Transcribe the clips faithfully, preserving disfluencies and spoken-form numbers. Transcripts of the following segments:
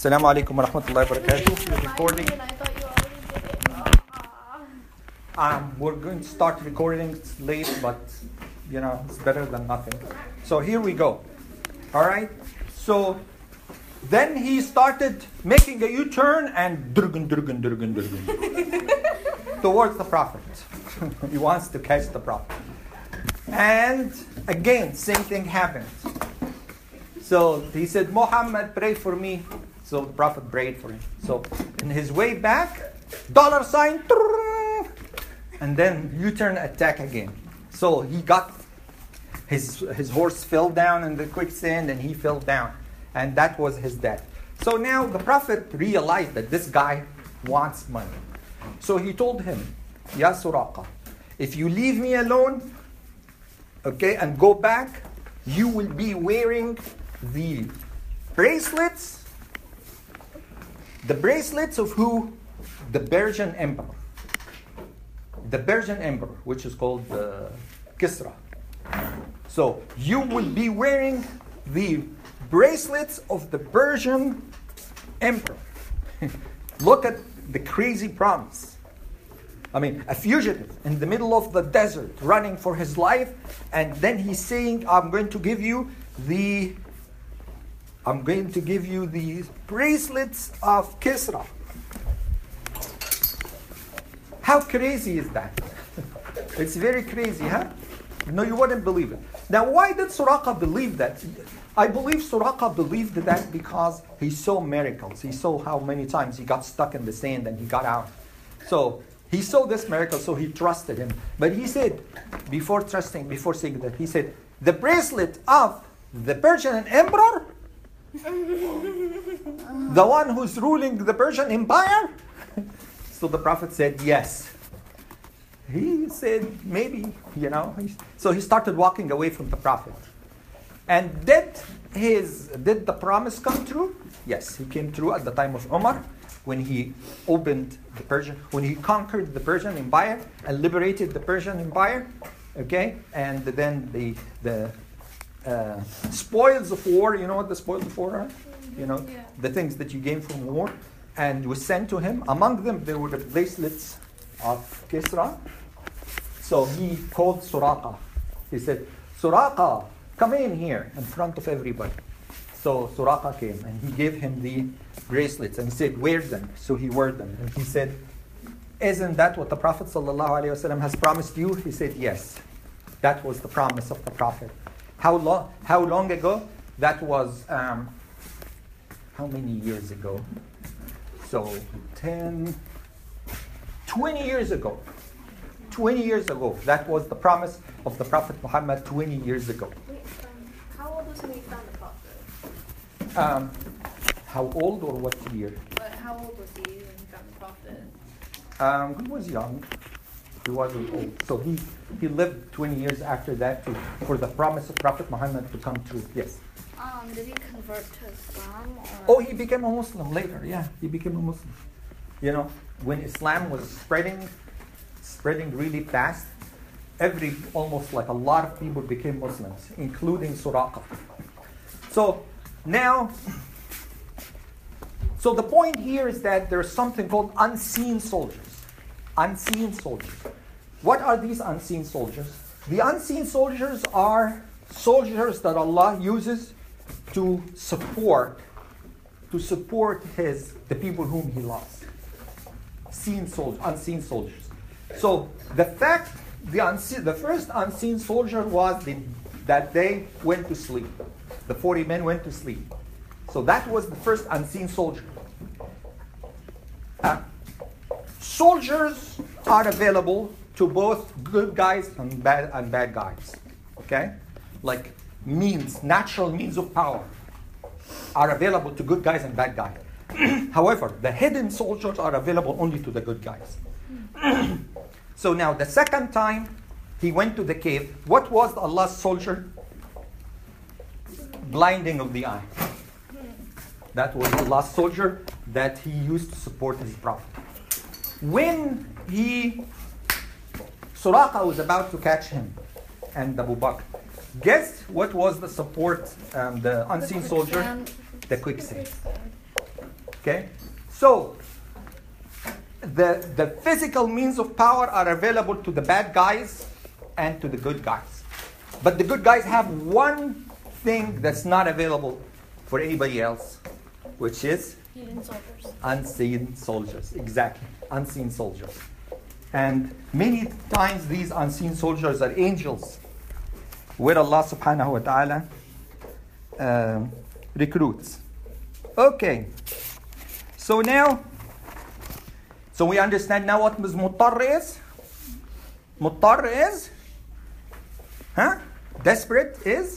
Assalamu alaikum wa rahmatullahi wa barakatuh. We're recording. Um, we're going to start recording. It's late, but you know, it's better than nothing. So here we go. All right. So then he started making a U-turn and durgun, durgun, durgun, durgun towards the Prophet. He wants to catch the Prophet. And again, same thing happened. So he said, Muhammad, pray for me. So the Prophet prayed for him. So in his way back, dollar sign, and then U-turn attack again. So he got, his his horse fell down in the quicksand and he fell down. And that was his death. So now the Prophet realized that this guy wants money. So he told him, Ya Suraqa, if you leave me alone, okay, and go back, you will be wearing the bracelets, the bracelets of who? The Persian emperor. The Persian emperor, which is called uh, Kisra. So you will be wearing the bracelets of the Persian emperor. Look at the crazy promise. I mean, a fugitive in the middle of the desert, running for his life, and then he's saying, I'm going to give you the I'm going to give you the bracelets of Kisra. How crazy is that? It's very crazy, huh? No, you wouldn't believe it. Now, why did Suraqa believe that? I believe Suraqa believed that because he saw miracles. He saw how many times he got stuck in the sand and he got out. So he saw this miracle, so he trusted him. But he said, before trusting, before saying that, he said, the bracelet of the Persian emperor, the one who's ruling the Persian Empire? So the Prophet said, yes. He said, maybe, you know. So he started walking away from the Prophet. And did his did the promise come true? Yes, he came true at the time of Umar, when he opened the Persian, when he conquered the Persian Empire and liberated the Persian Empire. Okay, and then the the uh, spoils of war. You know what the spoils of war are? You know, yeah. The things that you gain from war, and was sent to him. Among them, there were the bracelets of Kisra. So he called Suraqa. He said, Suraqa, come in here in front of everybody. So Suraqa came and he gave him the bracelets and he said, wear them. So he wore them. And he said, isn't that what the Prophet ﷺ has promised you? He said, yes. That was the promise of the Prophet. How long, how long ago? That was, um, how many years ago? So ten, twenty years ago. twenty years ago. That was the promise of the Prophet Muhammad twenty years ago. Wait, um, how old was he when he found the Prophet? Um, how old or what year? But how old was he when he found the Prophet? Um, he was young. He wasn't old. So he, he lived twenty years after that to, for the promise of Prophet Muhammad to come true. Yes. Um, did he convert to Islam? Or? Oh, he became a Muslim later. Yeah, he became a Muslim. You know, when Islam was spreading, spreading really fast, every, almost like a lot of people became Muslims, including Suraqa. So now, so the point here is that there's something called unseen soldiers. Unseen soldiers. What are these unseen soldiers? The unseen soldiers are soldiers that Allah uses to support, to support his the people whom He loves. Seen soldiers, unseen soldiers. So the fact, the unseen, the first unseen soldier was the, that they went to sleep. The forty men went to sleep. So that was the first unseen soldier. Uh, soldiers are available to both good guys and bad and bad guys. Okay, like means, natural means of power are available to good guys and bad guys. However, the hidden soldiers are available only to the good guys. So now the second time he went to the cave, what was Allah's soldier? Blinding of the eye. That was Allah's soldier that he used to support his prophet. When he, Suraqa was about to catch him and Abu Bakr, guess what was the support, um, the unseen soldier? The quicksand. Okay? So, the, the physical means of power are available to the bad guys and to the good guys. But the good guys have one thing that's not available for anybody else, which is Hidden soldiers. unseen soldiers. Exactly, unseen soldiers. And many times these unseen soldiers are angels, where Allah subhanahu wa ta'ala um, recruits. Okay, so now, so we understand now what Muttar is. Muttar is, huh? Desperate is?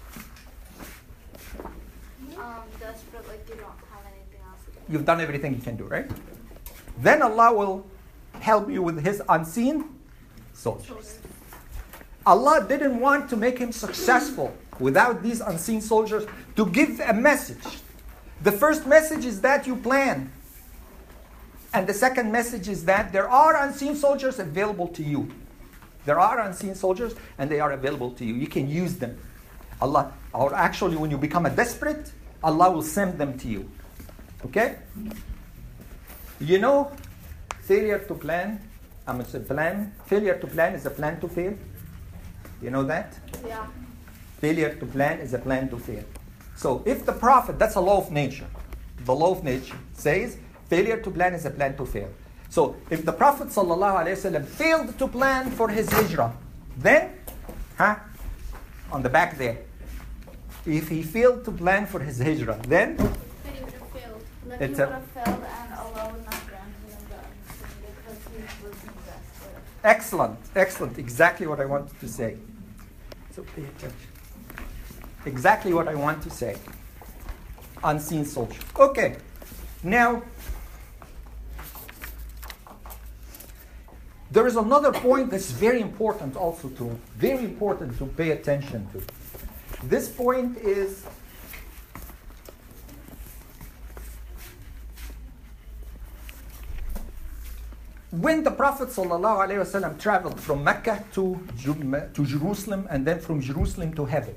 Um, desperate, like you don't have anything else to do. You've done everything you can do, right? Then Allah will help you with His unseen soldiers. Allah didn't want to make him successful without these unseen soldiers to give a message. The first message is that you plan. And the second message is that there are unseen soldiers available to you. There are unseen soldiers and they are available to you. You can use them. Allah, or actually when you become a desperate, Allah will send them to you. Okay? You know, failure to plan, I mean, it's a plan. Failure to plan is a plan to fail. You know that? Yeah. Failure to plan is a plan to fail. So if the Prophet, that's a law of nature. The law of nature says failure to plan is a plan to fail. So if the Prophet ﷺ failed to plan for his hijrah, then, huh, on the back there, if he failed to plan for his hijrah, then But he would have failed. Like It's he a- would have failed and Allah would not grant him the understanding because he was invested. excellent, excellent, exactly what I wanted to say. So pay attention. Exactly what I want to say. Unseen soldier. Okay, now there is another point that's very important also to, very important to pay attention to. This point is when the Prophet ﷺ traveled from Mecca to, Ju- to Jerusalem and then from Jerusalem to heaven.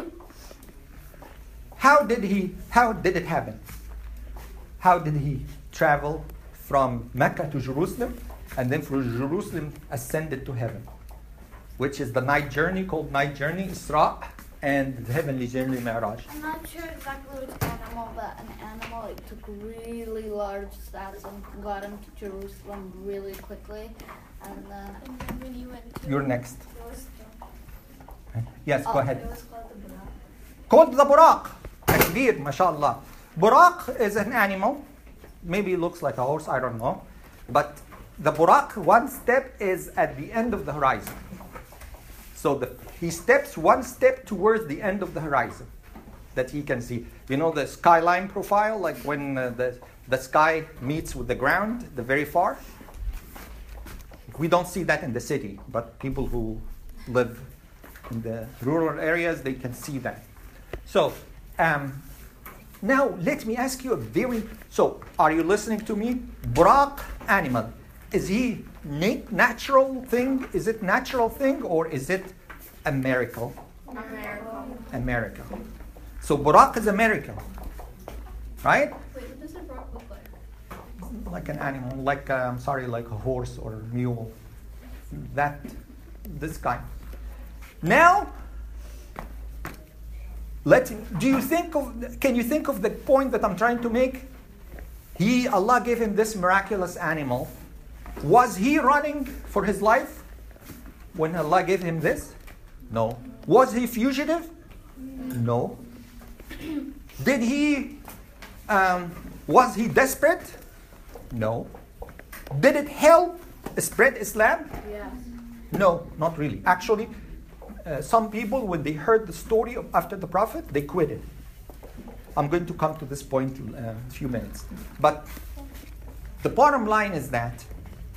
How did he, how did it happen? How did he travel from Mecca to Jerusalem and then from Jerusalem ascended to heaven? Which is the night journey called night journey, Isra, and the heavenly journey, Mi'raj. I'm not sure exactly which animal, but an animal like took really large steps and got him to Jerusalem really quickly, and then And then when you went to You're next. Yellowstone, Yes, go Oh, ahead. it was called the Burak. Called the Buraq. Takbir, mashallah. Buraq is an animal. Maybe it looks like a horse, I don't know. But the Buraq, one step is at the end of the horizon. So the, he steps one step towards the end of the horizon that he can see. You know the skyline profile, like when uh, the, the sky meets with the ground, the very far? We don't see that in the city, but people who live in the rural areas, they can see that. So, um, now let me ask you a very, so are you listening to me? Buraq animal, is he na- natural thing? Is it natural thing or is it a miracle? America. A miracle. So Buraq is a miracle, right? Wait, what does a Burak look like? Like an animal, like, uh, I'm sorry, like a horse or a mule. That, this kind. Now, let do you think of, can you think of the point that I'm trying to make? He, Allah gave him this miraculous animal. Was he running for his life when Allah gave him this? No. Was he fugitive? No. Did he, um, was he desperate? No. Did it help spread Islam? Yes. No, not really. Actually, uh, some people, when they heard the story of, after the Prophet, they quitted. I'm going to come to this point in uh, a few minutes. But the bottom line is that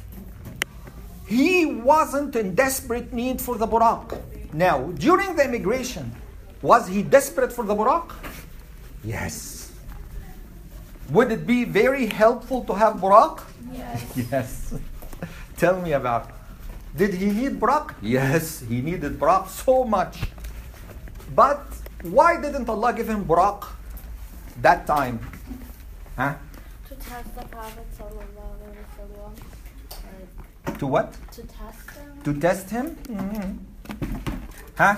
he wasn't in desperate need for the Buraq. Now, during the immigration, was he desperate for the Buraq? Yes. Would it be very helpful to have Buraq? Yes. Yes. Tell me about it. Did he need Buraq? Yes, he needed Buraq so much. But why didn't Allah give him Buraq that time? Huh? To test the Prophet sallallahu alaihi wasallam. Like, To what? to test him. To test him? Mm-hmm. Huh?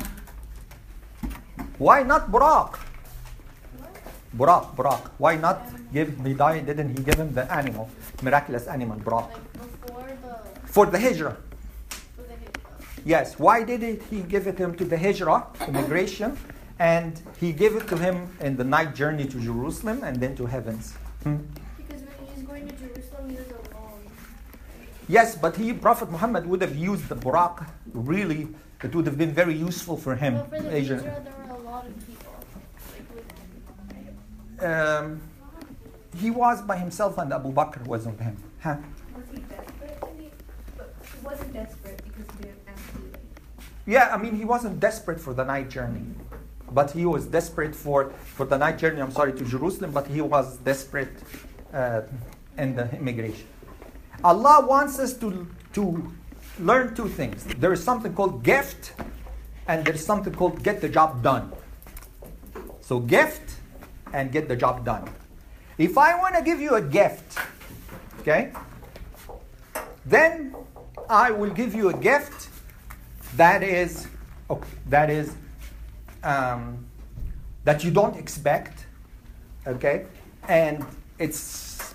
Why not Buraq? Buraq, Buraq. Why not give, he died, didn't he give him the animal, miraculous animal, Buraq? Like before the. For the hijrah. For the hijrah. Yes, why did it, he give it him to the hijrah, immigration, and he gave it to him in the night journey to Jerusalem and then to heavens? Hmm? Because when he's going to Jerusalem, he was alone. Yes, but he, Prophet Muhammad would have used the Buraq, really, it would have been very useful for him. But for the Asian. hijrah, there were a lot of people. Like with, Um, he was by himself and Abu Bakr was with him. Huh? Was he desperate? to be- But he wasn't desperate because he didn't actually like. Yeah, I mean, he wasn't desperate for the night journey. But he was desperate for, for the night journey, I'm sorry, to Jerusalem, but he was desperate uh, in the immigration. Allah wants us to, to learn two things. There is something called gift, and there is something called get the job done. So gift and get the job done. If I want to give you a gift, okay, then I will give you a gift that is, oh, that is, um, that you don't expect, okay, and it's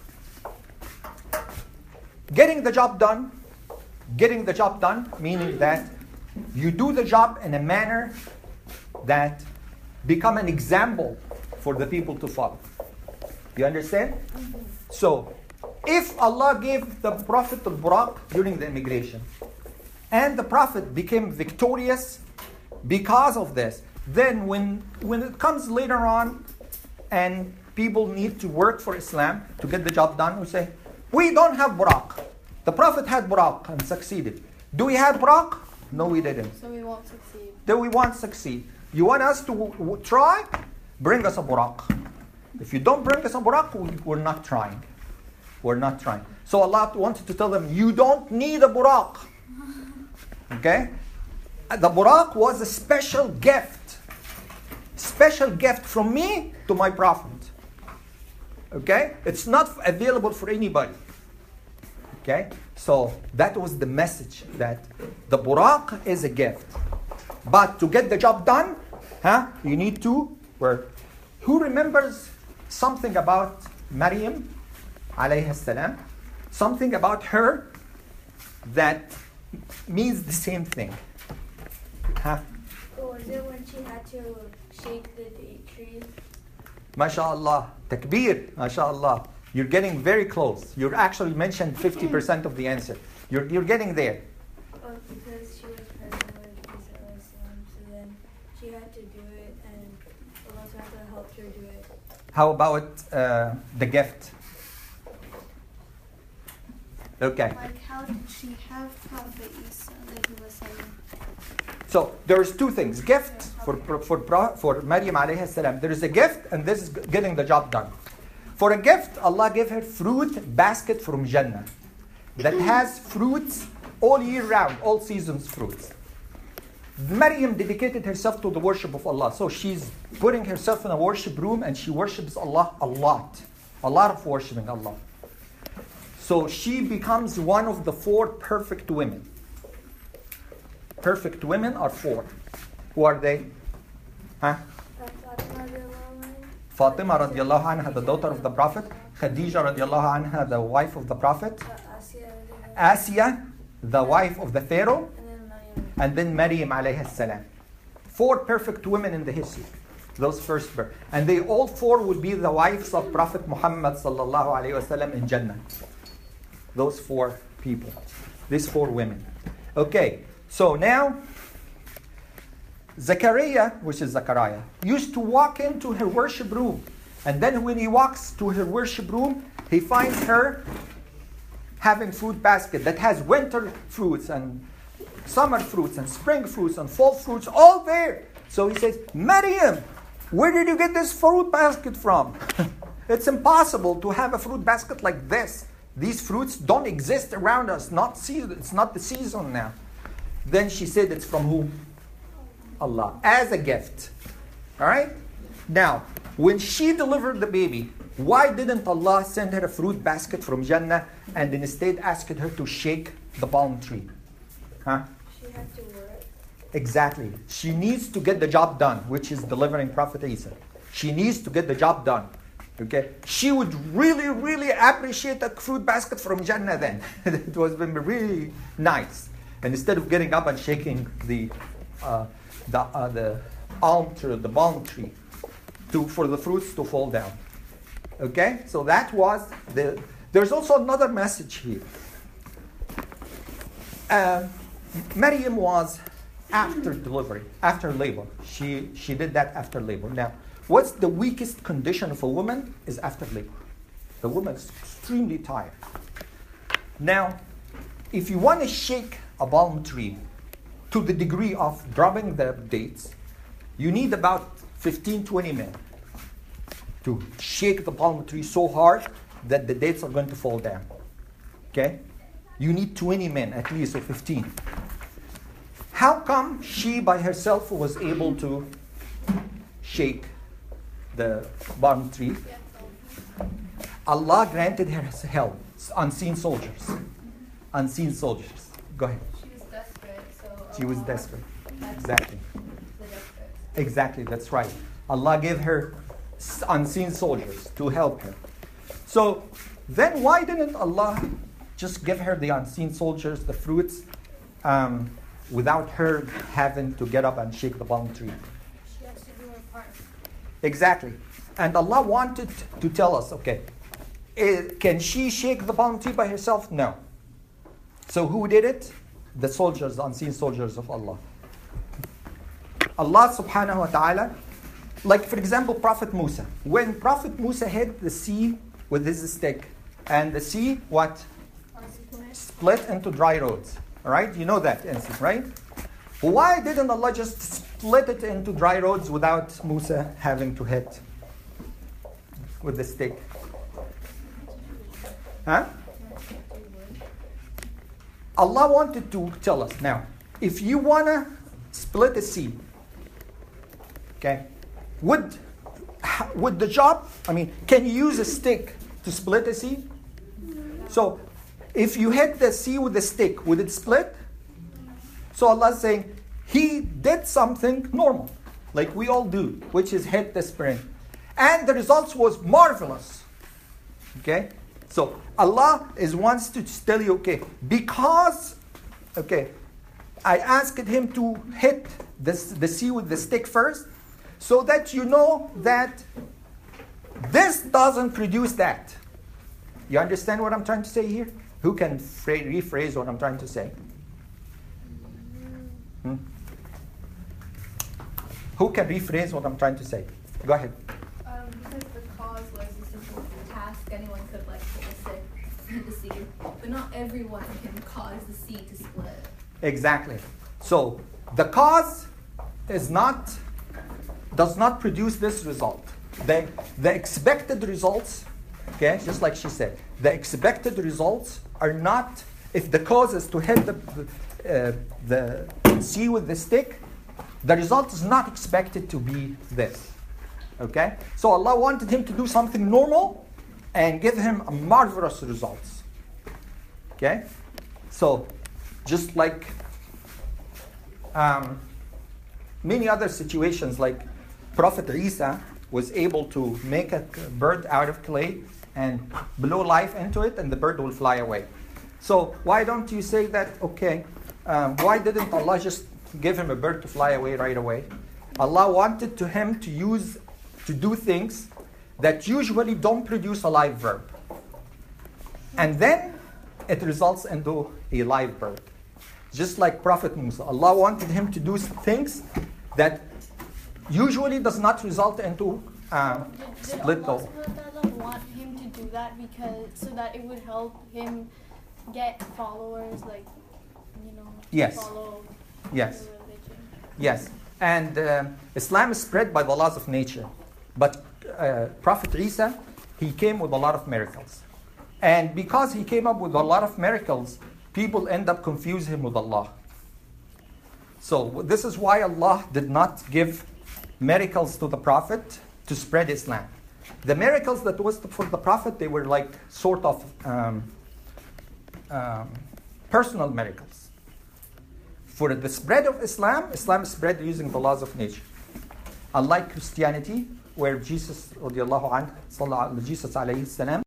getting the job done. Getting the job done, meaning that you do the job in a manner that become an example for the people to follow. You understand? Mm-hmm. So, if Allah gave the Prophet al-Buraq during the immigration, and the Prophet became victorious because of this, then when, when it comes later on, and people need to work for Islam to get the job done, we say, we don't have Buraq. The Prophet had Buraq and succeeded. Do we have Buraq? No, we didn't. so we won't succeed. Then we won't succeed. You want us to w- w- try? Bring us a Buraq. If you don't bring us a Buraq, we, we're not trying. We're not trying. So Allah wanted to tell them, you don't need a Buraq. Okay? The Buraq was a special gift. Special gift from me to my Prophet. Okay? It's not available for anybody. Okay? So that was the message, that the Buraq is a gift. But to get the job done, huh, you need to work. Who remembers something about Maryam alayhi salam? Something about her that means the same thing. Huh? Or was it when she had to shake the date trees? MashaAllah. Takbir. MashaAllah. You're getting very close. You actually mentioned fifty percent of the answer. You're, you're getting there. Oh, because she was pregnant with Isa alayhi salam, so then she had to do it, and Allah Ta'ala helped her do it. How about uh, the gift? Okay. Like, how did she have Prophet Isa that he was saying? So there's two things. Gift for for for, for Maryam alayhi salam. There is a gift, and this is getting the job done. For a gift, Allah gave her fruit basket from Jannah that has fruits all year round, all seasons fruits. Maryam dedicated herself to the worship of Allah. So she's putting herself in a worship room and she worships Allah a lot. A lot of worshiping Allah. So she becomes one of the four perfect women. Perfect women are four. Who are they? Huh? Fatima radiallahu anha, the daughter of the Prophet. Khadija radiallahu anha, the wife of the Prophet. Asiya, the wife of the Pharaoh. And then Maryam alayhi salam. Four perfect women in the history. Those first birth. And they all four would be the wives of Prophet Muhammad sallallahu alayhi wasallam in Jannah. Those four people. These four women. Okay, so now Zachariah, which is Zachariah, used to walk into her worship room. And then when he walks to her worship room, he finds her having fruit basket that has winter fruits and summer fruits and spring fruits and fall fruits all there. So he says, Maryam, where did you get this fruit basket from? It's impossible to have a fruit basket like this. These fruits don't exist around us. Not season. It's not the season now. Then she said, it's from whom? Allah. As a gift. All right? Now, when she delivered the baby, why didn't Allah send her a fruit basket from Jannah and instead asked her to shake the palm tree? Huh? She had to work. Exactly. She needs to get the job done, which is delivering Prophet Isa. She needs to get the job done. Okay? She would really, really appreciate a fruit basket from Jannah then. It was been really nice. And instead of getting up and shaking the uh, the uh, the alm tree, the palm tree, to for the fruits to fall down. Okay? So that was the. There's also another message here. Uh, Maryam was after delivery, after labor. She she did that after labor. Now, what's the weakest condition of a woman is after labor. The woman is extremely tired. Now, if you want to shake a palm tree to the degree of dropping the dates, you need about fifteen, twenty men to shake the palm tree so hard that the dates are going to fall down. Okay? You need twenty men at least, or fifteen. How come she by herself was able to shake the palm tree? Allah granted her help. Unseen soldiers. Unseen soldiers. Go ahead. She was desperate, so She was Allah desperate. had Exactly. the desperate. Exactly, that's right. Allah gave her s- unseen soldiers to help her. So then why didn't Allah just give her the unseen soldiers, the fruits, um, without her having to get up and shake the palm tree? She has to do her part. Exactly. And Allah wanted to tell us, okay, eh, can she shake the palm tree by herself? No. So who did it? The soldiers, the unseen soldiers of Allah. Allah subhanahu wa ta'ala, like for example, Prophet Musa. When Prophet Musa hit the sea with his stick, and the sea, what? Split into dry roads. All right? You know that incident, right? Why didn't Allah just split it into dry roads without Musa having to hit with the stick? Huh? Allah wanted to tell us, now, if you want to split a sea, okay, would, would the job, I mean, can you use a stick to split a sea? So, if you hit the sea with a stick, would it split? So Allah is saying, He did something normal, like we all do, which is hit the spring. And the results was marvelous. Okay? So Allah is wants to tell you, okay, because, okay, I asked Him to hit this, the sea with the stick first, so that you know that this doesn't produce that. You understand what I'm trying to say here? Who can fra- rephrase what I'm trying to say? Hmm? Who can rephrase what I'm trying to say? Go ahead. Um, because the cause was a simple task, anyone could like hit the stick, hit the sea, but not everyone can cause the sea to split. Exactly. So the cause is not does not produce this result. The the expected results, okay, just like she said, the expected results are not, if the cause is to hit the uh, the sea with the stick, the result is not expected to be this. Okay? So Allah wanted him to do something normal and give him a marvelous results. Okay? So just like um, many other situations, like Prophet Isa was able to make a bird out of clay and blow life into it, and the bird will fly away. So why don't you say that, okay, um, why didn't Allah just give him a bird to fly away right away? Allah wanted to him to use, to do things that usually don't produce a live verb. And then it results into a live bird. Just like Prophet Musa. Allah wanted him to do things that usually does not result into uh, Did, did split Allah though. subhanahu wa ta'ala want him to do that because so that it would help him get followers, like, you know, Yes. follow Yes. the religion? Yes, and uh, Islam is spread by the laws of nature. But uh, Prophet Isa, he came with a lot of miracles. And because he came up with a lot of miracles, people end up confusing him with Allah. So this is why Allah did not give miracles to the Prophet to spread Islam. The miracles that was for the Prophet, they were like sort of um, um, personal miracles. For the spread of Islam, Islam spread using the laws of nature. Unlike Christianity, where Jesus, radiallahu anhu, Jesus alayhi salam,